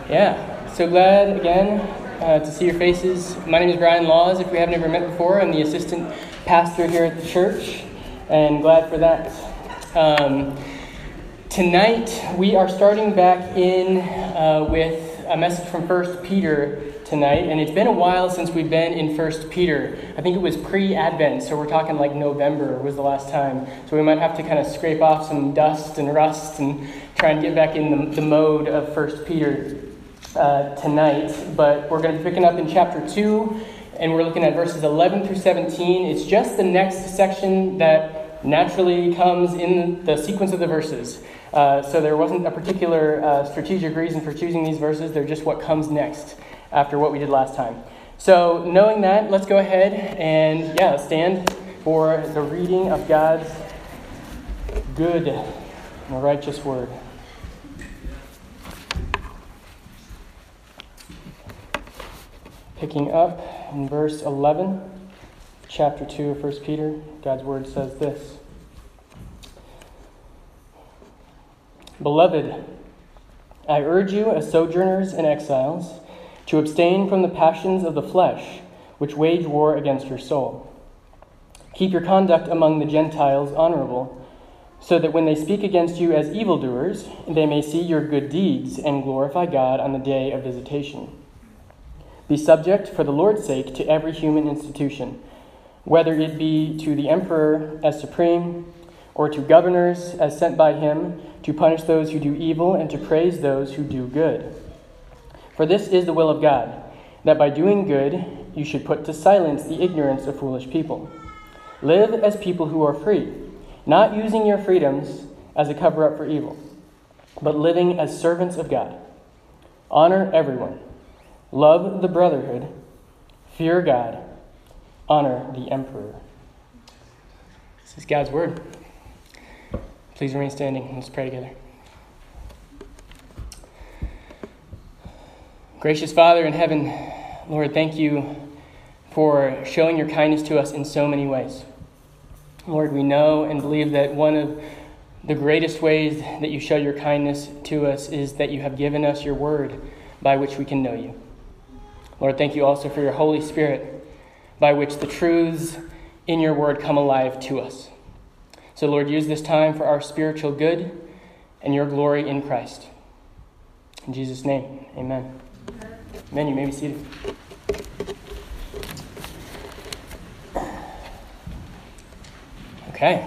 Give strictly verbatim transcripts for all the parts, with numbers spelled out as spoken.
Yeah, so glad again uh, to see your faces. My name is Brian Laws. If we haven't ever met before, I'm the assistant pastor here at the church, and glad for that. Um, tonight, we are starting back in uh, with a message from First Peter tonight, and it's been a while since we've been in First Peter. I think it was pre-Advent, so we're talking like November was the last time. So we might have to kind of scrape off some dust and rust and try and get back in the, the mode of First Peter uh, tonight. But we're going to be picking up in chapter two, and we're looking at verses eleven through seventeen. It's just the next section that naturally comes in the sequence of the verses. Uh, so there wasn't a particular uh, strategic reason for choosing these verses. They're just what comes next after what we did last time. So knowing that, let's go ahead and yeah, stand for the reading of God's good and righteous word. Picking up in verse eleven, chapter two of First Peter, God's word says this. Beloved, I urge you as sojourners and exiles to abstain from the passions of the flesh, which wage war against your soul. Keep your conduct among the Gentiles honorable, so that when they speak against you as evildoers, they may see your good deeds and glorify God on the day of visitation. Be subject for the Lord's sake to every human institution, whether it be to the emperor as supreme, or to governors as sent by him to punish those who do evil and to praise those who do good. For this is the will of God, that by doing good you should put to silence the ignorance of foolish people. Live as people who are free, not using your freedoms as a cover-up for evil, but living as servants of God. Honor everyone. Love the brotherhood. Fear God. Honor the emperor. This is God's word. Please remain standing. Let's pray together. Gracious Father in heaven, Lord, thank you for showing your kindness to us in so many ways. Lord, we know and believe that one of the greatest ways that you show your kindness to us is that you have given us your word by which we can know you. Lord, thank you also for your Holy Spirit, by which the truths in your word come alive to us. So, Lord, use this time for our spiritual good and your glory in Christ. In Jesus' name, amen. Amen. You may be seated. Okay.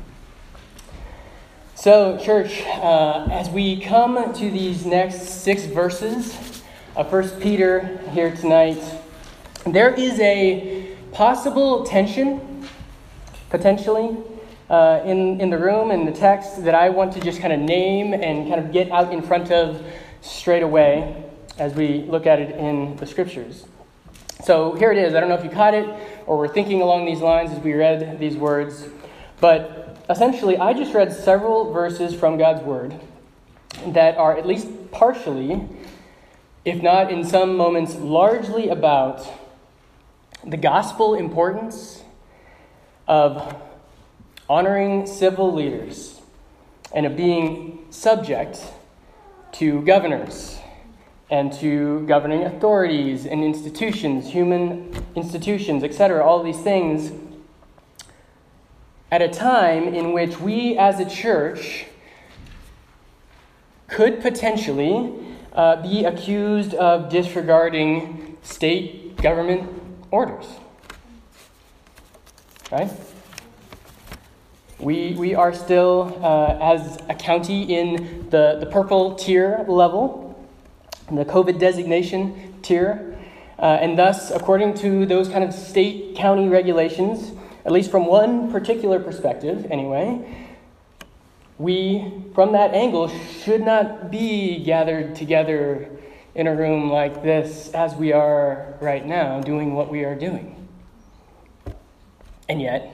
So, church, uh, as we come to these next six verses of First Peter here tonight, there is a possible tension, potentially, uh, in, in the room, in the text, that I want to just kind of name and kind of get out in front of straight away as we look at it in the scriptures. So here it is. I don't know if you caught it or were thinking along these lines as we read these words, but essentially I just read several verses from God's word that are at least partially, if not in some moments largely, about the gospel importance of honoring civil leaders and of being subject to governors and to governing authorities and institutions, human institutions, et cetera, all these things, at a time in which we as a church could potentially uh, be accused of disregarding state government orders. Right? We we are still, uh, as a county, in the, the purple tier level, the COVID designation tier, uh, and thus, according to those kind of state county regulations, at least from one particular perspective anyway, we, from that angle, should not be gathered together in a room like this as we are right now, doing what we are doing. And yet,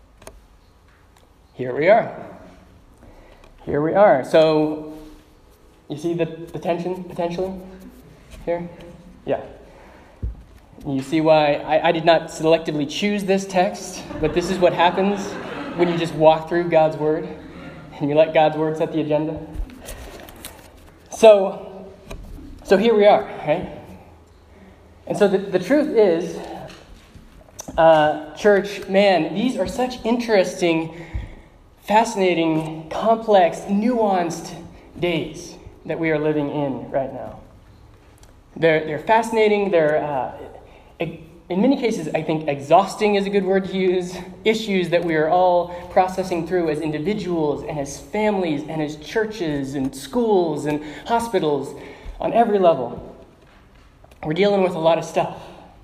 here we are. Here we are. So, you see the, the tension, potentially, here? Yeah. You see why I, I did not selectively choose this text, but this is what happens when you just walk through God's word and you let God's word set the agenda. So, So here we are, right? And so the, the truth is, uh, church, man, these are such interesting, fascinating, complex, nuanced days that we are living in right now. They're, they're fascinating, they're, uh, in many cases, I think exhausting is a good word to use, issues that we are all processing through as individuals and as families and as churches and schools and hospitals on every level. We're dealing with a lot of stuff.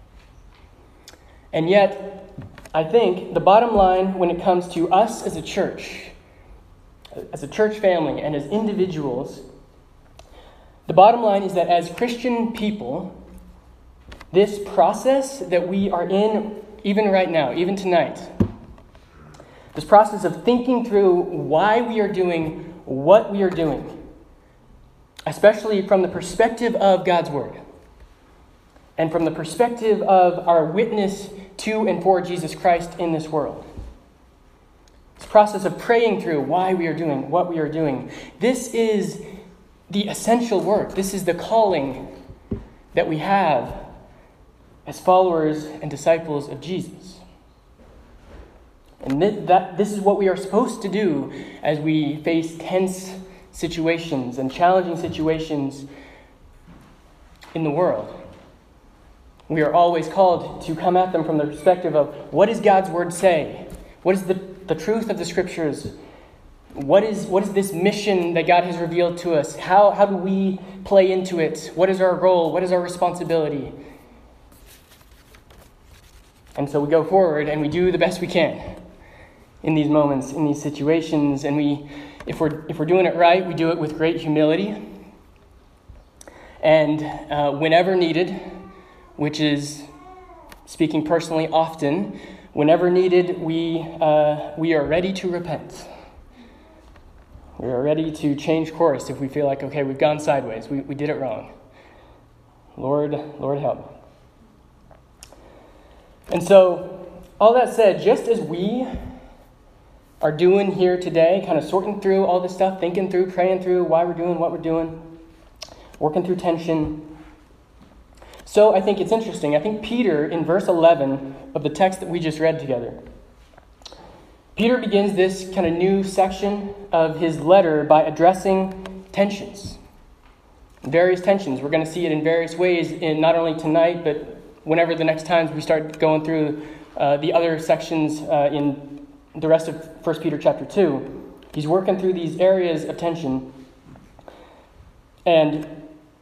And yet, I think the bottom line when it comes to us as a church, as a church family and as individuals, the bottom line is that as Christian people, this process that we are in even right now, even tonight, this process of thinking through why we are doing what we are doing, especially from the perspective of God's Word, and from the perspective of our witness to and for Jesus Christ in this world. This process of praying through why we are doing what we are doing. This is the essential work. This is the calling that we have as followers and disciples of Jesus. And th- that this is what we are supposed to do as we face tense situations and challenging situations in the world. We are always called to come at them from the perspective of what does God's Word say? What is the, the truth of the Scriptures? What is what is this mission that God has revealed to us? How, how do we play into it? What is our role? What is our responsibility? And so we go forward and we do the best we can in these moments, in these situations. And we, if we're if we're doing it right, we do it with great humility. And uh, whenever needed, which is, speaking personally, often, whenever needed, we uh, we are ready to repent. We are ready to change course if we feel like, okay, we've gone sideways. We we did it wrong. Lord, Lord help. And so, all that said, just as we are doing here today, kind of sorting through all this stuff, thinking through, praying through why we're doing what we're doing, working through tension, so I think it's interesting. I think Peter, in verse eleven of the text that we just read together, Peter begins this kind of new section of his letter by addressing tensions. Various tensions. We're going to see it in various ways, in not only tonight, but whenever the next times we start going through uh, the other sections uh, in the rest of First Peter chapter two. He's working through these areas of tension. And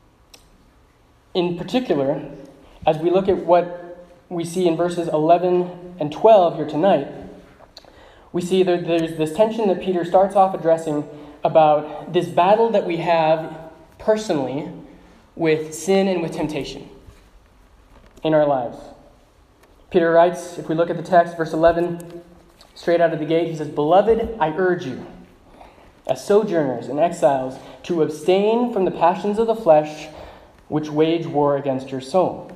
in particular, as we look at what we see in verses eleven and twelve here tonight, we see that there's this tension that Peter starts off addressing about this battle that we have personally with sin and with temptation in our lives. Peter writes, if we look at the text, verse eleven, straight out of the gate, he says, "Beloved, I urge you, as sojourners and exiles, to abstain from the passions of the flesh, which wage war against your soul."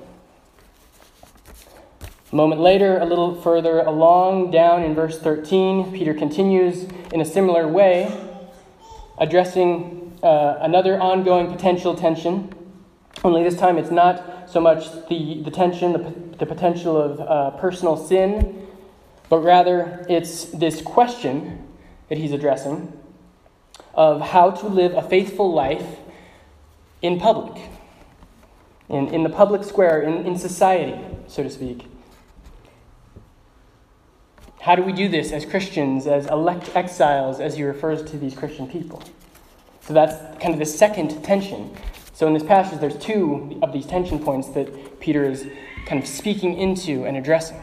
A moment later, a little further along, down in verse thirteen, Peter continues in a similar way, addressing uh, another ongoing potential tension. Only this time it's not so much the, the tension, the, the potential of uh, personal sin, but rather it's this question that he's addressing of how to live a faithful life in public. In, in the public square, in, in society, so to speak. How do we do this as Christians, as elect exiles, as he refers to these Christian people? So that's kind of the second tension. So in this passage, there's two of these tension points that Peter is kind of speaking into and addressing.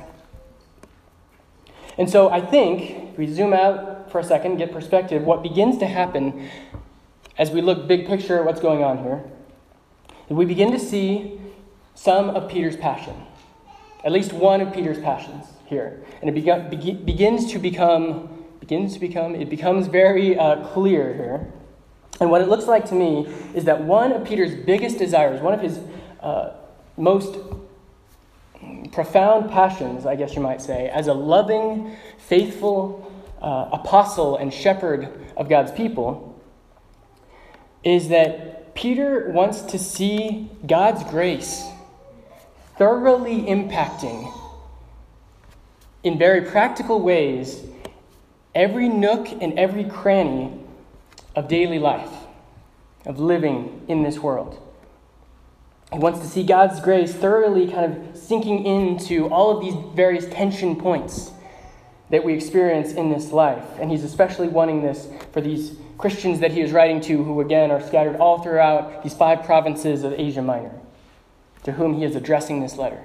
And so I think, if we zoom out for a second, get perspective, what begins to happen as we look big picture at what's going on here, we begin to see some of Peter's passion, at least one of Peter's passions here. And it be- be- begins to become, begins to become, it becomes very uh, clear here. And what it looks like to me is that one of Peter's biggest desires, one of his uh, most profound passions, I guess you might say, as a loving, faithful uh, apostle and shepherd of God's people, is that Peter wants to see God's grace thoroughly impacting, in very practical ways, every nook and every cranny of daily life, of living in this world. He wants to see God's grace thoroughly kind of sinking into all of these various tension points that we experience in this life. And he's especially wanting this for these Christians that he is writing to, who again are scattered all throughout these five provinces of Asia Minor, to whom he is addressing this letter.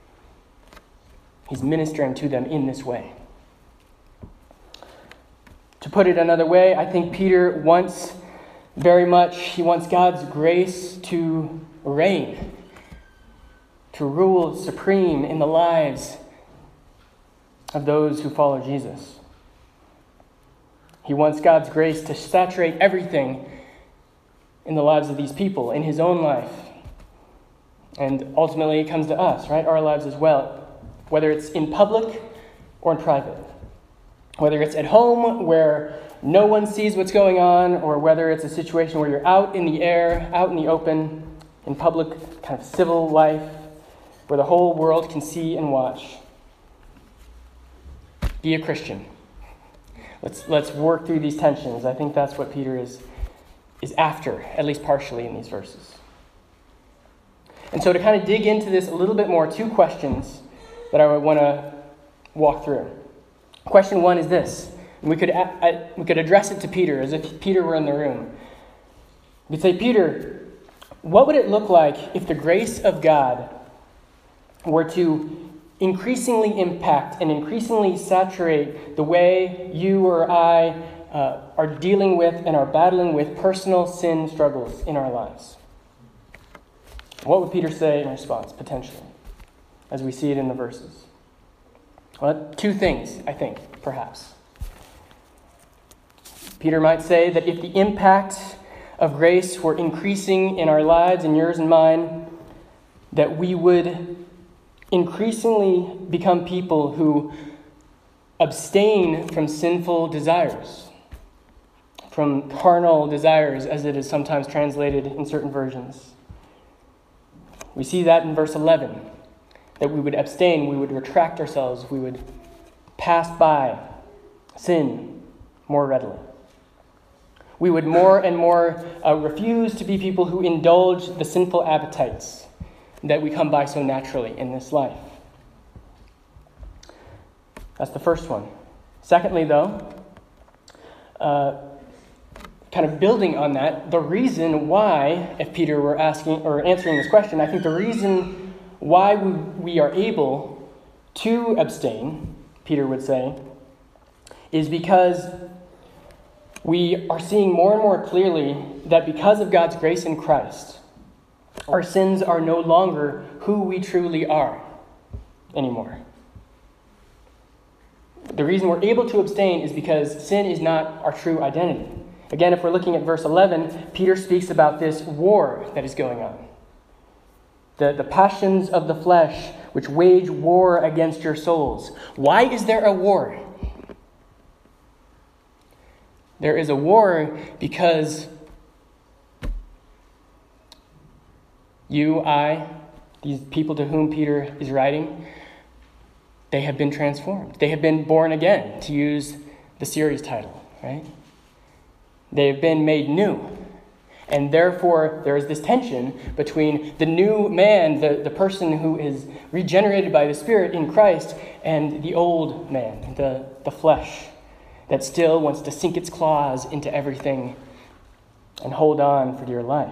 He's ministering to them in this way. To put it another way, I think Peter wants very much, he wants God's grace to reign, to rule supreme in the lives of those who follow Jesus. He wants God's grace to saturate everything in the lives of these people, in his own life. And ultimately it comes to us, right? Our lives as well. Whether it's in public or in private. Whether it's at home where no one sees what's going on, or whether it's a situation where you're out in the air, out in the open, in public kind of civil life, where the whole world can see and watch. Be a Christian. Let's let's work through these tensions. I think that's what Peter is, is after, at least partially in these verses. And so to kind of dig into this a little bit more, two questions that I would want to walk through. Question one is this. We could we could address it to Peter as if Peter were in the room. We could say, Peter, what would it look like if the grace of God were to increasingly impact and increasingly saturate the way you or I uh, are dealing with and are battling with personal sin struggles in our lives? What would Peter say in response, potentially, as we see it in the verses? Well, two things, I think, perhaps. Peter might say that if the impact of grace were increasing in our lives, in yours and mine, that we would increasingly become people who abstain from sinful desires, from carnal desires, as it is sometimes translated in certain versions. We see that in verse eleven, that we would abstain, we would retract ourselves, we would pass by sin more readily. We would more and more uh, refuse to be people who indulge the sinful appetites that we come by so naturally in this life. That's the first one. Secondly, though, uh, kind of building on that, the reason why, if Peter were asking or answering this question, I think the reason why we, we are able to abstain, Peter would say, is because we are seeing more and more clearly that because of God's grace in Christ, our sins are no longer who we truly are anymore. The reason we're able to abstain is because sin is not our true identity. Again, if we're looking at verse eleven, Peter speaks about this war that is going on. The, the passions of the flesh which wage war against your souls. Why is there a war? There is a war because you, I, these people to whom Peter is writing, they have been transformed. They have been born again, to use the series title, right? They have been made new. And therefore, there is this tension between the new man, the, the person who is regenerated by the Spirit in Christ, and the old man, the, the flesh, that still wants to sink its claws into everything and hold on for dear life.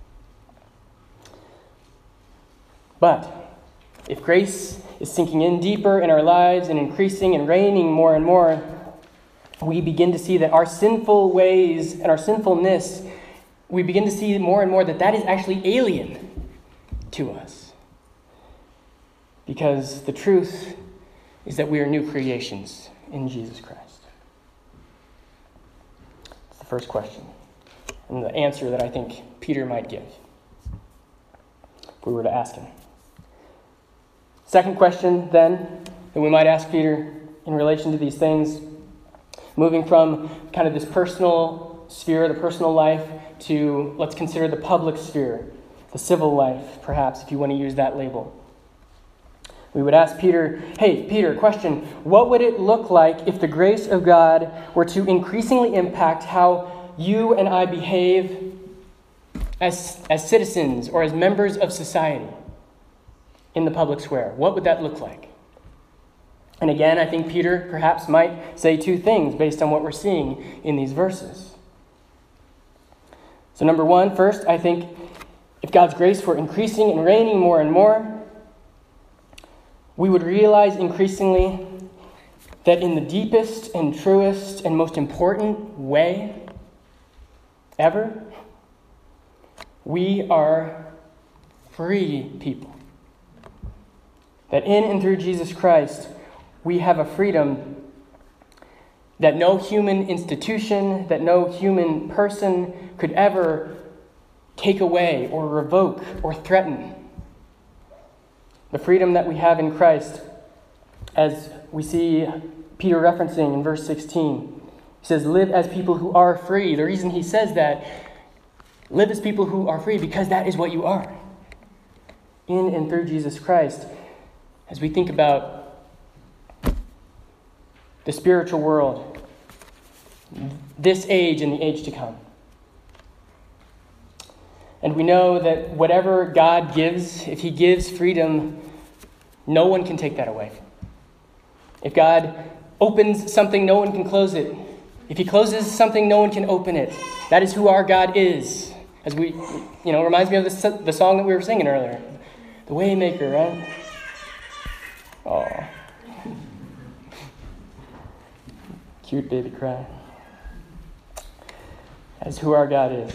But if grace is sinking in deeper in our lives and increasing and reigning more and more, we begin to see that our sinful ways and our sinfulness, we begin to see more and more that that is actually alien to us. Because the truth is that we are new creations in Jesus Christ. That's the first question, and the answer that I think Peter might give if we were to ask him. Second question, then, that we might ask Peter in relation to these things, moving from kind of this personal sphere, the personal life, to let's consider the public sphere, the civil life, perhaps, if you want to use that label. We would ask Peter, hey, Peter, question, what would it look like if the grace of God were to increasingly impact how you and I behave as, as citizens or as members of society in the public square? What would that look like? And again, I think Peter perhaps might say two things based on what we're seeing in these verses. So number one, first, I think if God's grace were increasing and reigning more and more, we would realize increasingly that in the deepest and truest and most important way ever, we are free people. That in and through Jesus Christ, we have a freedom that no human institution, that no human person could ever take away or revoke or threaten. The freedom that we have in Christ, as we see Peter referencing in verse sixteen. He says, live as people who are free. The reason he says that, live as people who are free, because that is what you are. In and through Jesus Christ, as we think about the spiritual world, this age and the age to come. And we know that whatever God gives, if he gives freedom, no one can take that away. If God opens something, no one can close it. If he closes something, no one can open it. That is who our God is. As we, you know, reminds me of the, the song that we were singing earlier. The Waymaker, right? Oh, cute baby cry. That is who our God is.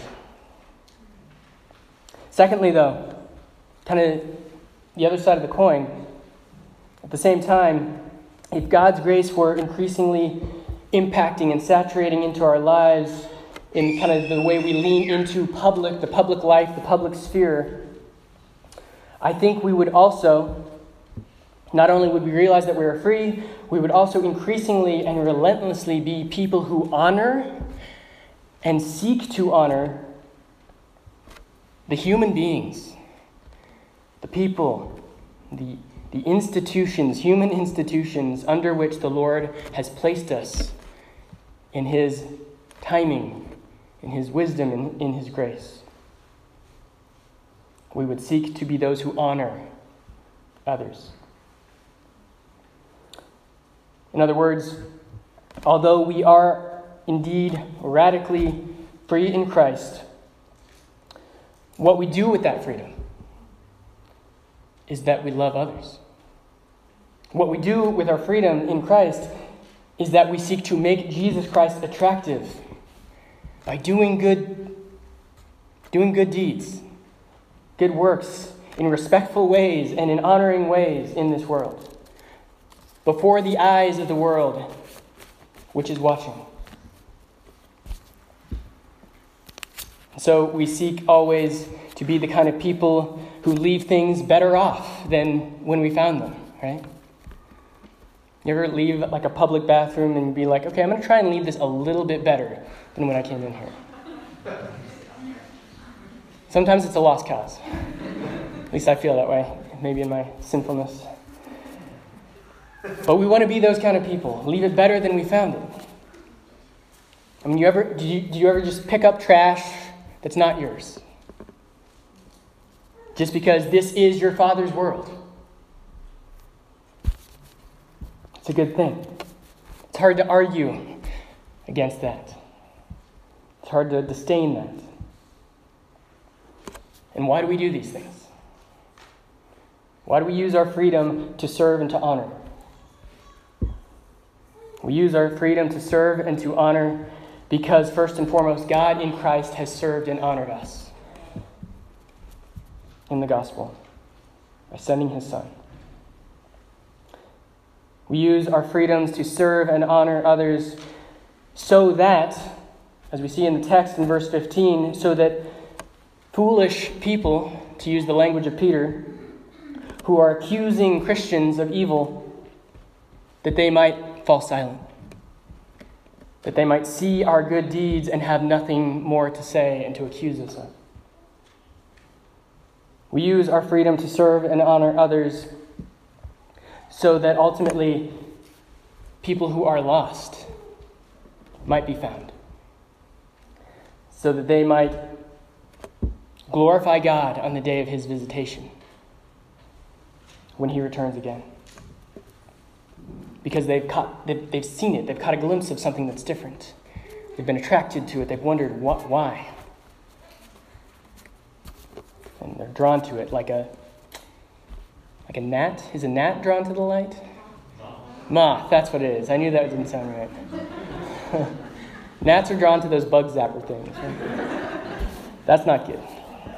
Secondly, though, kind of the other side of the coin, at the same time, if God's grace were increasingly impacting and saturating into our lives in kind of the way we lean into public, the public life, the public sphere, I think we would also, not only would we realize that we are free, we would also increasingly and relentlessly be people who honor and seek to honor the human beings, the people, the, the institutions, human institutions under which the Lord has placed us in his timing, in his wisdom, in, in his grace. We would seek to be those who honor others. In other words, although we are indeed radically free in Christ, what we do with that freedom is that we love others. What we do with our freedom in Christ is that we seek to make Jesus Christ attractive by doing good, doing good deeds, good works in respectful ways and in honoring ways in this world, before the eyes of the world, which is watching. So we seek always to be the kind of people who leave things better off than when we found them, right? You ever leave like a public bathroom and be like, okay, I'm going to try and leave this a little bit better than when I came in here. Sometimes it's a lost cause. At least I feel that way, maybe in my sinfulness. But we want to be those kind of people. Leave it better than we found it. I mean, you ever do you, do you ever just pick up trash that's not yours? Just because this is your Father's world. It's a good thing. It's hard to argue against that. It's hard to disdain that. And why do we do these things? Why do we use our freedom to serve and to honor? We use our freedom to serve and to honor because, first and foremost, God in Christ has served and honored us in the gospel by sending his Son. We use our freedoms to serve and honor others so that, as we see in the text in verse fifteen, so that foolish people, to use the language of Peter, who are accusing Christians of evil, that they might fall silent. that they might see our good deeds and have nothing more to say and to accuse us of. We use our freedom to serve and honor others so that ultimately people who are lost might be found, so that they might glorify God on the day of his visitation when he returns again. Because they've caught, they've, they've seen it, they've caught a glimpse of something that's different. They've been attracted to it, they've wondered what, why. And they're drawn to it like a like a gnat. Is a gnat drawn to the light? Moth, that's what it is. I knew that didn't sound right. Gnats are drawn to those bug zapper things. Right? That's not good.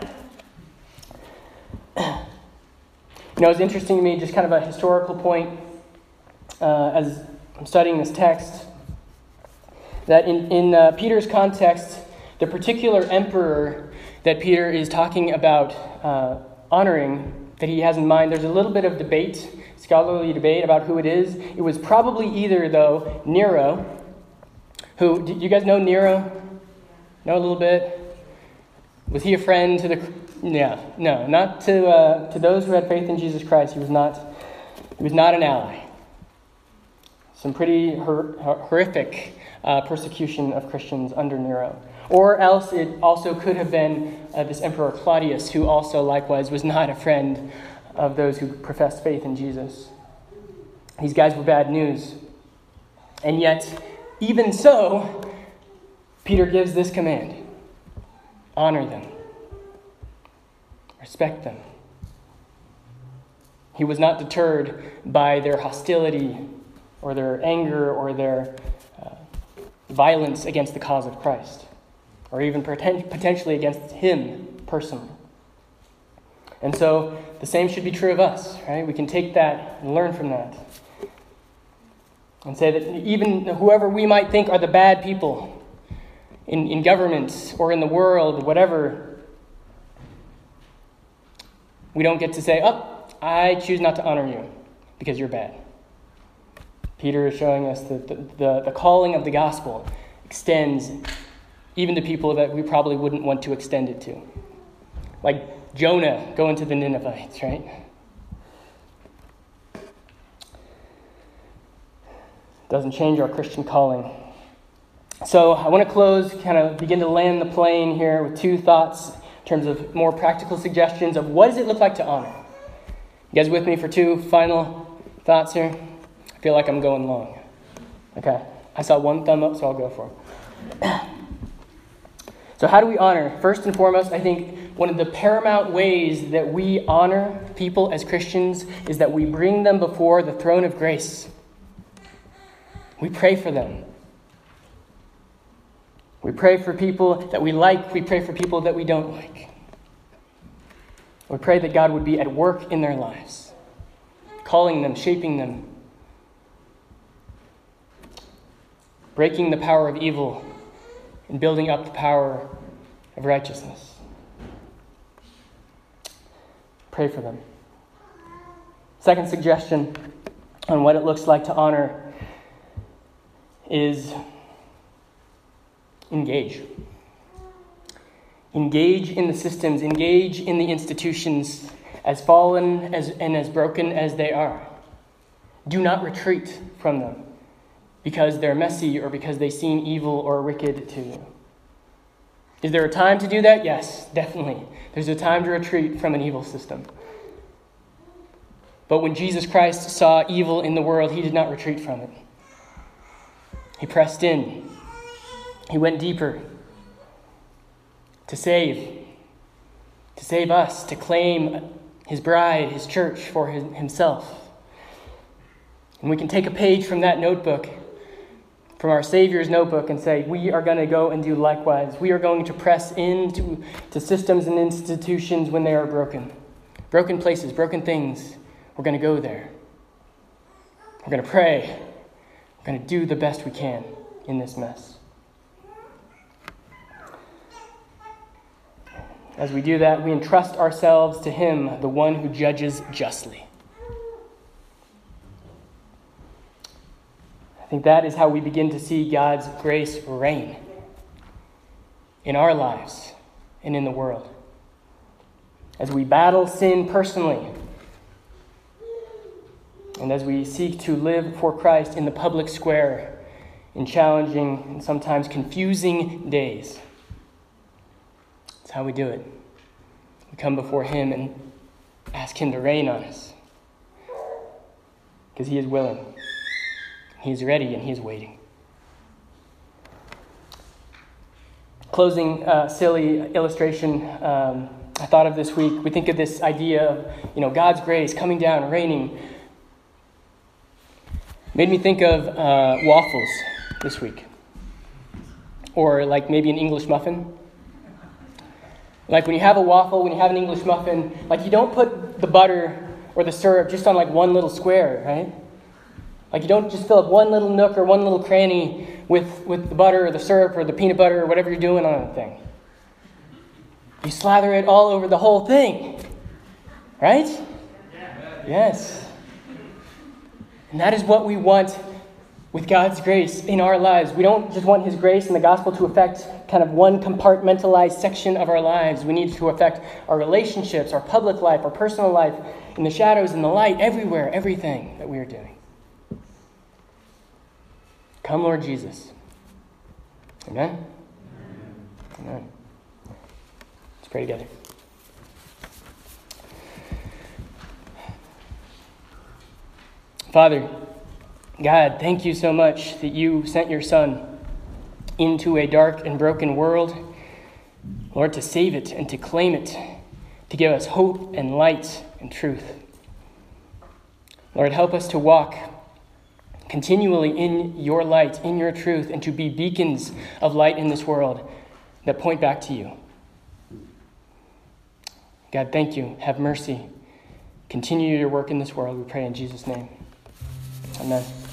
You know, it's interesting to me, just kind of a historical point, uh, as I'm studying this text, that in, in uh, Peter's context, the particular emperor that Peter is talking about uh, honoring, that he has in mind, there's a little bit of debate, scholarly debate about who it is. It was probably either, though, Nero, who, do you guys know Nero? Know a little bit? Was he a friend to the... Yeah, no, not to uh, to those who had faith in Jesus Christ. He was not, he was not an ally. Some pretty hor- horrific uh, persecution of Christians under Nero. Or else it also could have been uh, this Emperor Claudius, who also likewise was not a friend of those who professed faith in Jesus. These guys were bad news. And yet, even so, Peter gives this command: honor them. Respect them. He was not deterred by their hostility or their anger or their uh, violence against the cause of Christ, or even poten- potentially against him personally. And so the same should be true of us, right? We can take that and learn from that. And say that even whoever we might think are the bad people in, in government or in the world, whatever, we don't get to say, oh, I choose not to honor you because you're bad. Peter is showing us that the, the, the calling of the gospel extends even to people that we probably wouldn't want to extend it to. Like Jonah going to the Ninevites, right? Doesn't change our Christian calling. So I want to close, kind of begin to land the plane here with two thoughts in terms of more practical suggestions of what does it look like to honor. You guys with me for two final thoughts here? I feel like I'm going long. Okay, I saw one thumb up, so I'll go for it. So how do we honor? First and foremost, I think one of the paramount ways that we honor people as Christians is that we bring them before the throne of grace. We pray for them. We pray for people that we like. We pray for people that we don't like. We pray that God would be at work in their lives, calling them, shaping them, breaking the power of evil and building up the power of righteousness. Pray for them. Second suggestion on what it looks like to honor is engage. Engage in the systems, engage in the institutions, as fallen as and as broken as they are. Do not retreat from them because they're messy or because they seem evil or wicked to you. Is there a time to do that? Yes, definitely. There's a time to retreat from an evil system. But when Jesus Christ saw evil in the world, he did not retreat from it. He pressed in. He went deeper to save, to save us, to claim his bride, his church for his, himself. And we can take a page from that notebook, from our Savior's notebook, and say, we are going to go and do likewise. We are going to press into to systems and institutions when they are broken. Broken places, broken things. We're going to go there. We're going to pray. We're going to do the best we can in this mess. As we do that, we entrust ourselves to him, the one who judges justly. I think that is how we begin to see God's grace reign in our lives and in the world. As we battle sin personally, and as we seek to live for Christ in the public square in challenging and sometimes confusing days. That's how we do it. We come before him and ask him to reign on us. Because he is willing. He is ready and he is waiting. Closing uh, silly illustration um, I thought of this week. We think of this idea of, you know, God's grace coming down, reigning. Made me think of uh, waffles this week. Or like maybe an English muffin. Like when you have a waffle, when you have an English muffin, like you don't put the butter or the syrup just on like one little square, right? Like you don't just fill up one little nook or one little cranny with, with the butter or the syrup or the peanut butter or whatever you're doing on the thing. You slather it all over the whole thing. Right? Yes. And that is what we want with God's grace in our lives. We don't just want his grace and the gospel to affect kind of one compartmentalized section of our lives. We need it to affect our relationships, our public life, our personal life, in the shadows, in the light, everywhere, everything that we are doing. Come, Lord Jesus. Amen? Amen. Let's pray together. Father, God, thank you so much that you sent your Son into a dark and broken world, Lord, to save it and to claim it, to give us hope and light and truth. Lord, help us to walk continually in your light, in your truth, and to be beacons of light in this world that point back to you. God, thank you. Have mercy. Continue your work in this world, we pray in Jesus' name. Amen.